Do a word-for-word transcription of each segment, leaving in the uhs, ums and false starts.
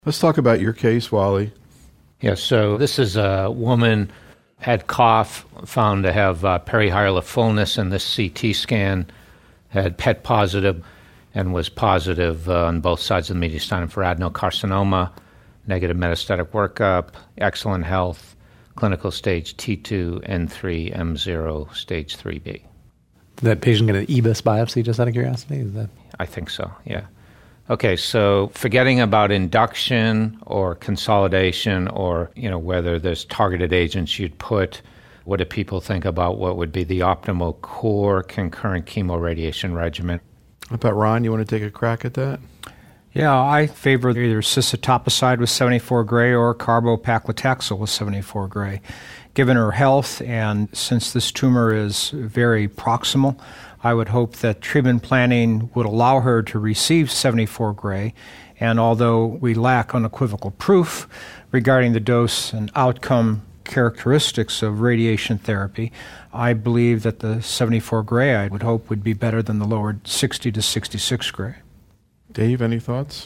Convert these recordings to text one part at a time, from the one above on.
Let's talk about your case, Wally. Yeah, so this is a woman had cough, found to have uh, perihilar fullness in this C T scan, had P E T positive, and was positive uh, on both sides of the mediastinum for adenocarcinoma, negative metastatic workup, excellent health, clinical stage T two N three M zero, stage three B. Did that patient get an E B I S biopsy, just out of curiosity? Is that... I think so, yeah. Okay, so forgetting about induction or consolidation or, you know, whether there's targeted agents you'd put, what do people think about what would be the optimal core concurrent chemoradiation regimen? How about Ron? You want to take a crack at that? Yeah, I favor either cistotoposide with seventy-four gray or carbopaclitaxel with seventy-four gray. Given her health, and since this tumor is very proximal, I would hope that treatment planning would allow her to receive seventy-four gray, and although we lack unequivocal proof regarding the dose and outcome characteristics of radiation therapy, I believe that the seventy-four gray, I would hope, would be better than the lowered sixty to sixty-six gray. Dave, any thoughts?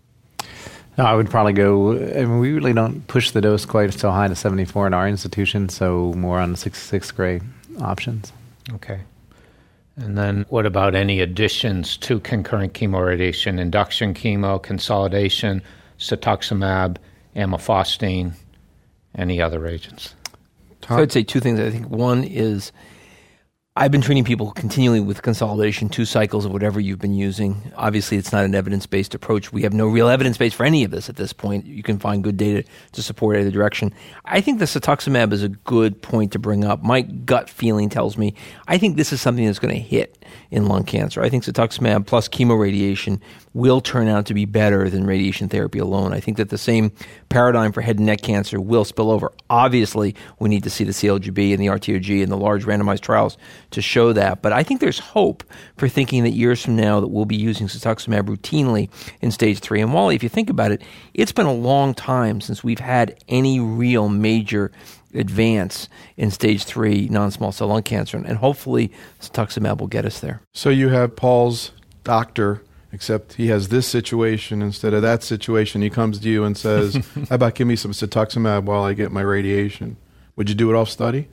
No, I would probably go, I mean, we really don't push the dose quite so high to seventy-four in our institution, so more on the sixty-six gray options. Okay. And then what about any additions to concurrent chemoradiation, induction chemo, consolidation, cetuximab, amifostine, any other agents? So I'd say two things. I think one is I've been treating people continually with consolidation, two cycles of whatever you've been using. Obviously, it's not an evidence-based approach. We have no real evidence base for any of this at this point. You can find good data to support either direction. I think the cetuximab is a good point to bring up. My gut feeling tells me I think this is something that's going to hit in lung cancer. I think cetuximab plus chemoradiation will turn out to be better than radiation therapy alone. I think that the same paradigm for head and neck cancer will spill over. Obviously, we need to see the C L G B and the R T O G and the large randomized trials to show that. But I think there's hope for thinking that years from now that we'll be using cetuximab routinely in stage three. And Wally, if you think about it, it's been a long time since we've had any real major advance in stage three non-small cell lung cancer. And hopefully cetuximab will get us there. So you have Paul's doctor, except he has this situation instead of that situation. He comes to you and says, how about give me some cetuximab while I get my radiation? Would you do it off study?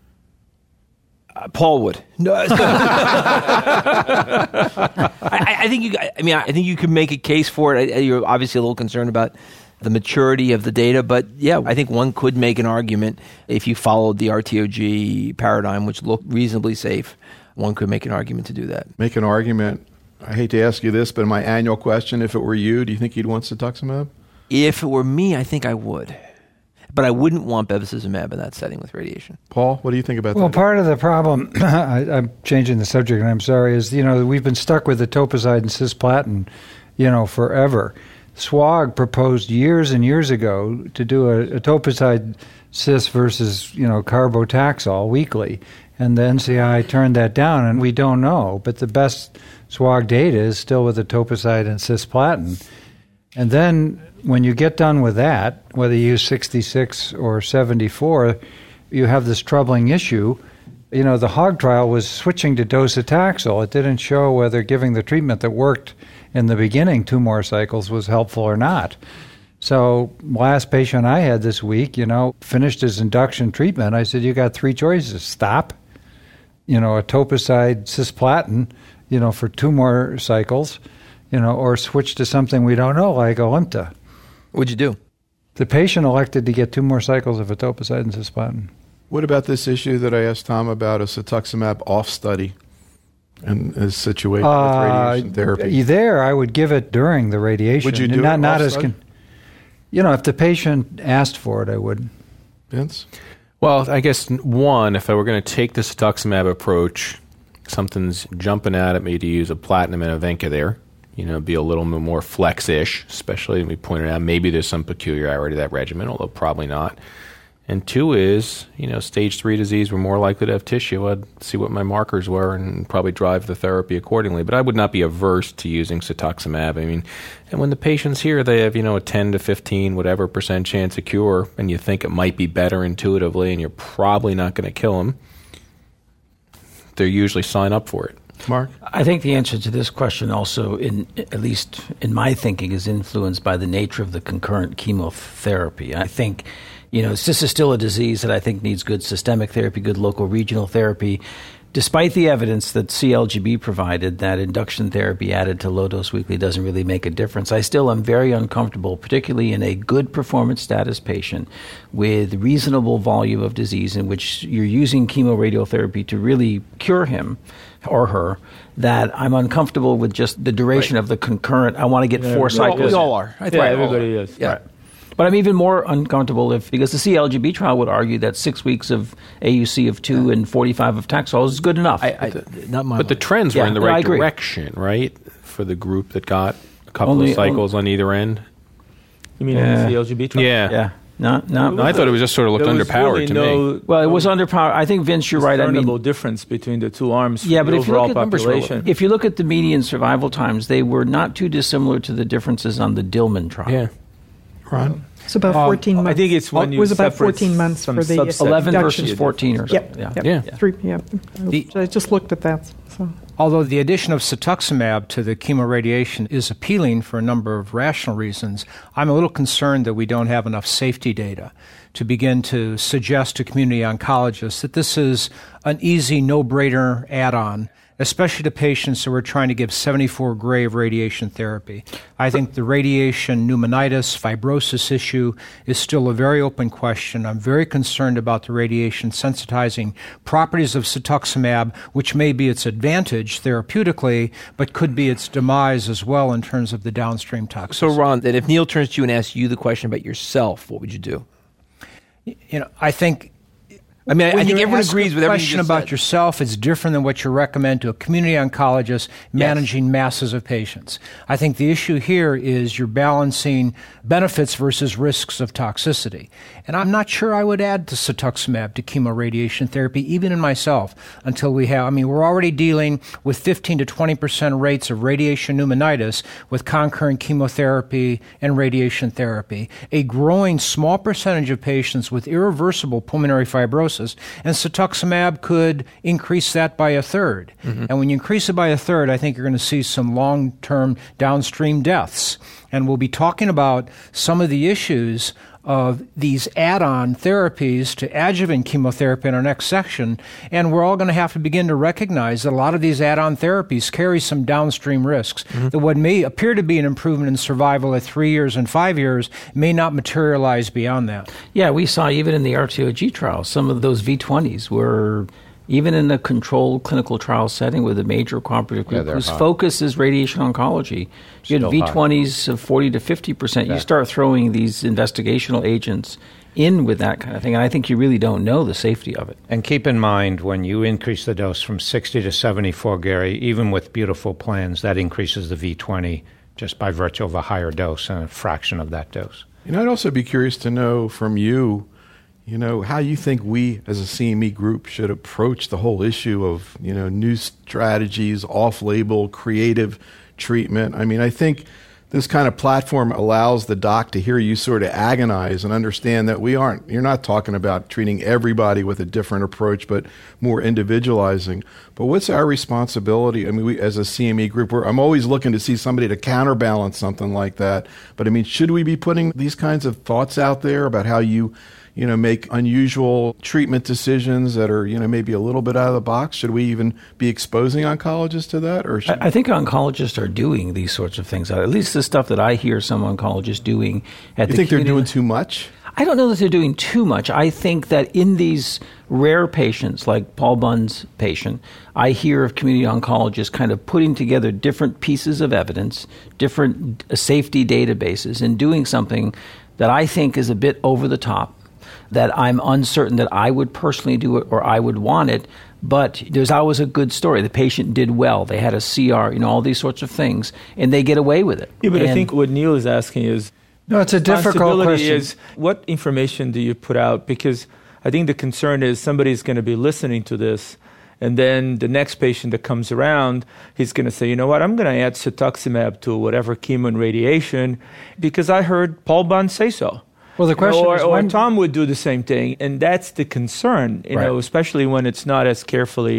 Uh, Paul would. No, I, I think you. I mean, I think you could make a case for it. You're obviously a little concerned about the maturity of the data, but yeah, I think one could make an argument if you followed the R T O G paradigm, which looked reasonably safe. One could make an argument to do that. Make an argument. I hate to ask you this, but my annual question: if it were you, do you think you'd want cetuximab? If it were me, I think I would. But I wouldn't want bevacizumab in that setting with radiation. Paul, what do you think about well, that? Well, part of the problem, I, I'm changing the subject and I'm sorry, is, you know, we've been stuck with the etoposide and cisplatin, you know, forever. SWOG proposed years and years ago to do a etoposide cis versus, you know, carbotaxol weekly. And the N C I turned that down, and we don't know. But the best SWOG data is still with etoposide and cisplatin. And then when you get done with that, whether you use sixty-six or seventy-four, you have this troubling issue. You know, the HOG trial was switching to docetaxel. It didn't show whether giving the treatment that worked in the beginning, two more cycles, was helpful or not. So last patient I had this week, you know, finished his induction treatment. I said, you got three choices. Stop, you know, etoposide, cisplatin, you know, for two more cycles, you know, or switch to something we don't know, like Alimta. What'd you do? The patient elected to get two more cycles of etoposide and cisplatin. What about this issue that I asked Tom about, a cetuximab off study and his situation uh, with radiation therapy? There, I would give it during the radiation. Would you do not, it not off as study? Con- You know, if the patient asked for it, I would. Vince? Well, I guess, one, if I were going to take the cetuximab approach, something's jumping out at me to use a platinum and a Venka there. You know, be a little more flex-ish, especially, we pointed out, maybe there's some peculiarity to that regimen, although probably not. And two is, you know, stage three disease, we're more likely to have tissue. I'd see what my markers were and probably drive the therapy accordingly. But I would not be averse to using cetuximab. I mean, and when the patient's here, they have, you know, a ten to fifteen, whatever percent chance of cure, and you think it might be better intuitively, and you're probably not going to kill them, they usually sign up for it. Mark? I think the answer to this question also, in at least in my thinking, is influenced by the nature of the concurrent chemotherapy. I think, you know, this is still a disease that I think needs good systemic therapy, good local regional therapy. Despite the evidence that C L G B provided that induction therapy added to low-dose weekly doesn't really make a difference, I still am very uncomfortable, particularly in a good performance status patient with reasonable volume of disease in which you're using chemoradiotherapy to really cure him or her, that I'm uncomfortable with just the duration right. of the concurrent. I want to get yeah, four we cycles. All, we all are. I think yeah, everybody is. Yeah. Right. But I'm even more uncomfortable if, because the C L G B trial would argue that six weeks of A U C of two yeah. and forty-five of Taxol is good enough. I, I, not my but the trends yeah, were in the no, right direction, right? For the group that got a couple only, of cycles only, on either end. You mean yeah. the C L G B trial? Yeah. Yeah. No, no. no I thought it was just sort of looked underpowered really to no, me. Well, it was underpowered. I think, Vince, you're right. I mean, difference between the two arms. Yeah, for but the if you, look at, population. if you look at the median survival times, they were not too dissimilar to the differences on the Dillman trial. Yeah. Ron? It's about fourteen um, months. I think it's when it you was about separate fourteen months some for the subset. eleven induction. versus fourteen or something. Yep. Yeah. Yep. Yeah. yeah. Three, yeah. The, I just looked at that. So. Although the addition of cetuximab to the chemoradiation is appealing for a number of rational reasons, I'm a little concerned that we don't have enough safety data to begin to suggest to community oncologists that this is an easy, no-brainer add-on, especially to patients who are trying to give seventy-four gray of radiation therapy. I think the radiation pneumonitis, fibrosis issue is still a very open question. I'm very concerned about the radiation sensitizing properties of cetuximab, which may be its advantage therapeutically, but could be its demise as well in terms of the downstream toxicity. So, Ron, that if Neil turns to you and asks you the question about yourself, what would you do? You know, I think... I mean, I, I think everyone ask agrees a with everything question you just about said. yourself. It's different than what you recommend to a community oncologist managing yes. masses of patients. I think the issue here is you're balancing benefits versus risks of toxicity. And I'm not sure I would add to cetuximab to chemoradiation therapy, even in myself, until we have, I mean, we're already dealing with fifteen to twenty percent rates of radiation pneumonitis with concurrent chemotherapy and radiation therapy, a growing small percentage of patients with irreversible pulmonary fibrosis, and cetuximab could increase that by a third. Mm-hmm. And when you increase it by a third, I think you're going to see some long-term downstream deaths. And we'll be talking about some of the issues of these add-on therapies to adjuvant chemotherapy in our next section, and we're all going to have to begin to recognize that a lot of these add-on therapies carry some downstream risks. Mm-hmm. That what may appear to be an improvement in survival at three years and five years may not materialize beyond that. Yeah, we saw even in the R T O G trial, some of those V twenties were, even in a controlled clinical trial setting with a major cooperative group yeah, whose high. focus is radiation oncology, you had V twenties high. Of forty to fifty percent. Yeah. You start throwing these investigational agents in with that kind of thing, and I think you really don't know the safety of it. And keep in mind, when you increase the dose from sixty to seventy-four, Gary, even with beautiful plans, that increases the V twenty just by virtue of a higher dose and a fraction of that dose. You know, I'd also be curious to know from you, you know, how you think we as a C M E group should approach the whole issue of, you know, new strategies, off-label, creative treatment. I mean, I think this kind of platform allows the doc to hear you sort of agonize and understand that we aren't, you're not talking about treating everybody with a different approach, but more individualizing. But what's our responsibility? I mean, we, as a C M E group, we're, I'm always looking to see somebody to counterbalance something like that. But I mean, should we be putting these kinds of thoughts out there about how you you know, make unusual treatment decisions that are, you know, maybe a little bit out of the box? Should we even be exposing oncologists to that? Or should I, I think oncologists are doing these sorts of things. At least the stuff that I hear some oncologists doing at you the think community. They're doing too much? I don't know that they're doing too much. I think that in these rare patients, like Paul Bunn's patient, I hear of community oncologists kind of putting together different pieces of evidence, different safety databases, and doing something that I think is a bit over the top, that I'm uncertain that I would personally do it or I would want it, but there's always a good story. The patient did well. They had a C R, you know, all these sorts of things, and they get away with it. Yeah, but and I think what Neil is asking is, no, it's a difficult question. Is what information do you put out? Because I think the concern is somebody's going to be listening to this, and then the next patient that comes around, he's going to say, you know what, I'm going to add cetuximab to whatever chemo and radiation because I heard Paul Bunn say so. Well, the question or, is or when Tom would do the same thing, and that's the concern, you right. know, especially when it's not as carefully,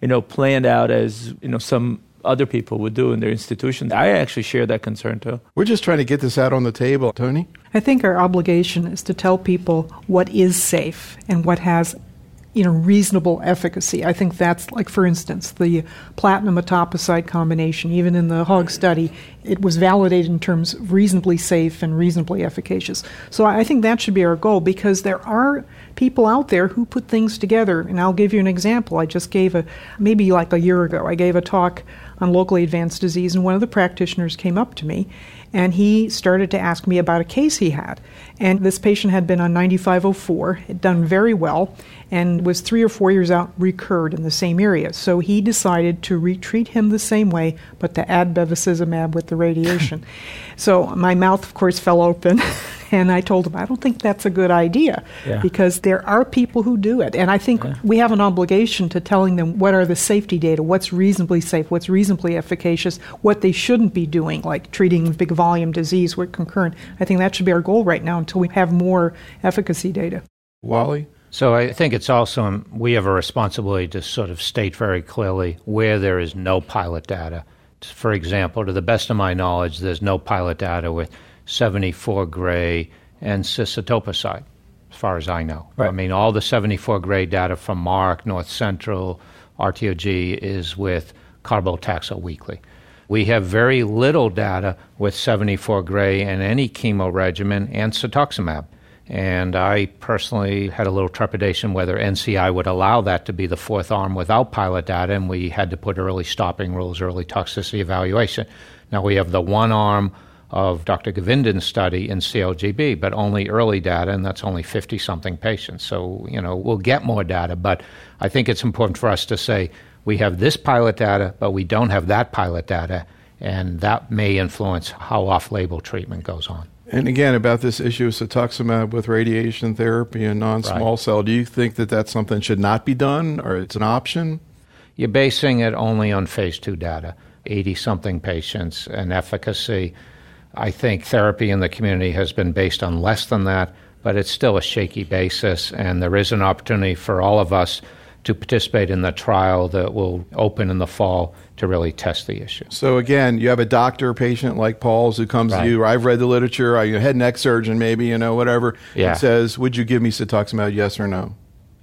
you know, planned out as, you know, some other people would do in their institutions. I actually share that concern too. We're just trying to get this out on the table. Tony? I think our obligation is to tell people what is safe and what has, you know, reasonable efficacy. I think that's, like, for instance, the platinum etoposide combination. Even in the hog study, it was validated in terms of reasonably safe and reasonably efficacious. So I think that should be our goal, because there are people out there who put things together. And I'll give you an example. I just gave a, maybe like a year ago, I gave a talk on locally advanced disease, and one of the practitioners came up to me, and he started to ask me about a case he had. And this patient had been on ninety-five oh four, had done very well, and was three or four years out, recurred in the same area. So he decided to retreat him the same way, but to add bevacizumab with the radiation. So my mouth, of course, fell open, and I told him, I don't think that's a good idea, Yeah. because there are people who do it. And I think Yeah. we have an obligation to telling them what are the safety data, what's reasonably safe, what's reasonably efficacious, what they shouldn't be doing, like treating big volume disease with concurrent. I think that should be our goal right now until we have more efficacy data. Wally? So I think it's also, we have a responsibility to sort of state very clearly where there is no pilot data. For example, to the best of my knowledge, there's no pilot data with seventy-four gray and cis-etoposide, as far as I know. Right. I mean, all the seventy-four gray data from Mark, North Central, R T O G is with carbotaxol weekly. We have very little data with seventy-four gray and any chemo regimen and cetuximab. And I personally had a little trepidation whether N C I would allow that to be the fourth arm without pilot data, and we had to put early stopping rules, early toxicity evaluation. Now we have the one arm of Doctor Govindan's study in C L G B, but only early data, and that's only fifty-something patients. So, you know, we'll get more data, but I think it's important for us to say we have this pilot data, but we don't have that pilot data, and that may influence how off-label treatment goes on. And again, about this issue of cetuximab with radiation therapy and non-small Right. cell, do you think that that's something that should not be done, or it's an option? You're basing it only on phase two data, eighty-something patients and efficacy. I think therapy in the community has been based on less than that, but it's still a shaky basis, and there is an opportunity for all of us to participate in the trial that will open in the fall to really test the issue. So again, you have a doctor patient like Paul's who comes Right. to you, or I've read the literature, or you're a head and neck surgeon maybe, you know, whatever, Yeah. and says, would you give me cetuximab, yes or no?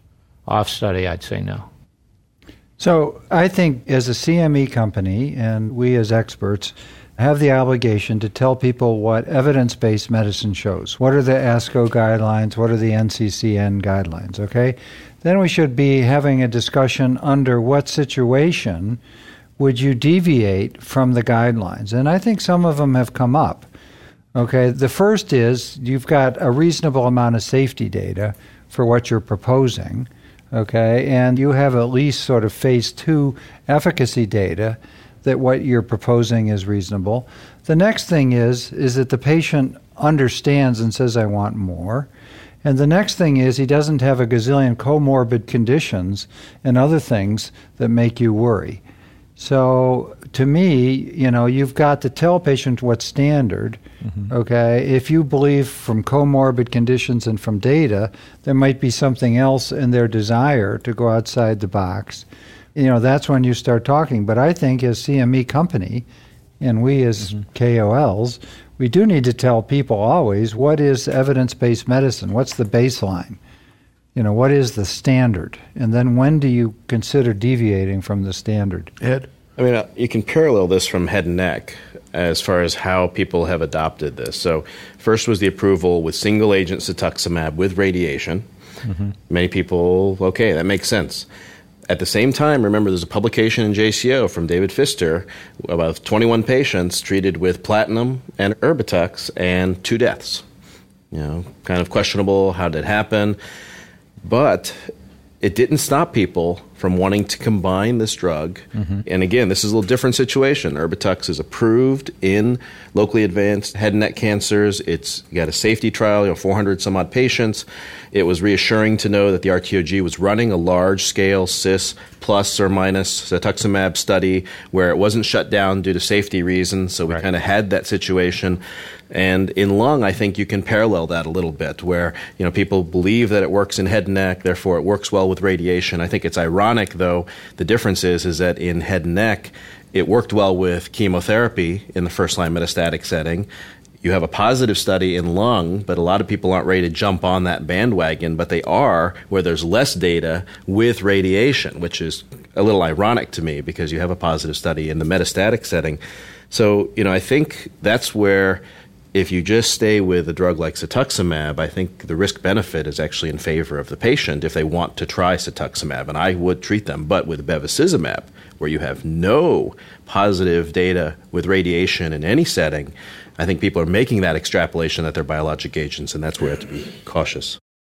Off study, I'd say no. So I think as a C M E company, and we as experts, have the obligation to tell people what evidence-based medicine shows. What are the ASCO guidelines? What are the N C C N guidelines? Okay? Then we should be having a discussion under what situation would you deviate from the guidelines. And I think some of them have come up. Okay? The first is you've got a reasonable amount of safety data for what you're proposing. Okay? And you have at least sort of phase two efficacy data that what you're proposing is reasonable. The next thing is is that the patient understands and says, I want more. And the next thing is he doesn't have a gazillion comorbid conditions and other things that make you worry. So to me, you know, you've got to tell patients what's standard. Mm-hmm. Okay? If you believe from comorbid conditions and from data, there might be something else in their desire to go outside the box. You know, that's when you start talking. But I think as C M E company, and we as mm-hmm. K O Ls, we do need to tell people always what is evidence-based medicine, what's the baseline, you know, what is the standard, and then when do you consider deviating from the standard? Ed? I mean, uh, you can parallel this from head and neck as far as how people have adopted this. So first was the approval with single-agent cetuximab with radiation. Mm-hmm. Many people, okay, that makes sense. At the same time, remember, there's a publication in J C O from David Pfister about twenty-one patients treated with platinum and Erbitux and two deaths. You know, kind of questionable, how did it happen? But it didn't stop people from wanting to combine this drug. Mm-hmm. And again, this is a little different situation. Erbitux is approved in locally advanced head and neck cancers. It's got a safety trial, you know, four hundred some odd patients. It was reassuring to know that the R T O G was running a large-scale cis plus or minus cetuximab study where it wasn't shut down due to safety reasons. So we right. kind of had that situation. And in lung, I think you can parallel that a little bit, where you know people believe that it works in head and neck, therefore it works well with radiation. I think it's ironic ironic, though, the difference is, is that in head and neck, it worked well with chemotherapy in the first-line metastatic setting. You have a positive study in lung, but a lot of people aren't ready to jump on that bandwagon, but they are where there's less data with radiation, which is a little ironic to me because you have a positive study in the metastatic setting. So, you know, I think that's where if you just stay with a drug like cetuximab, I think the risk-benefit is actually in favor of the patient if they want to try cetuximab, and I would treat them. But with bevacizumab, where you have no positive data with radiation in any setting, I think people are making that extrapolation that they're biologic agents, and that's where we have to be cautious.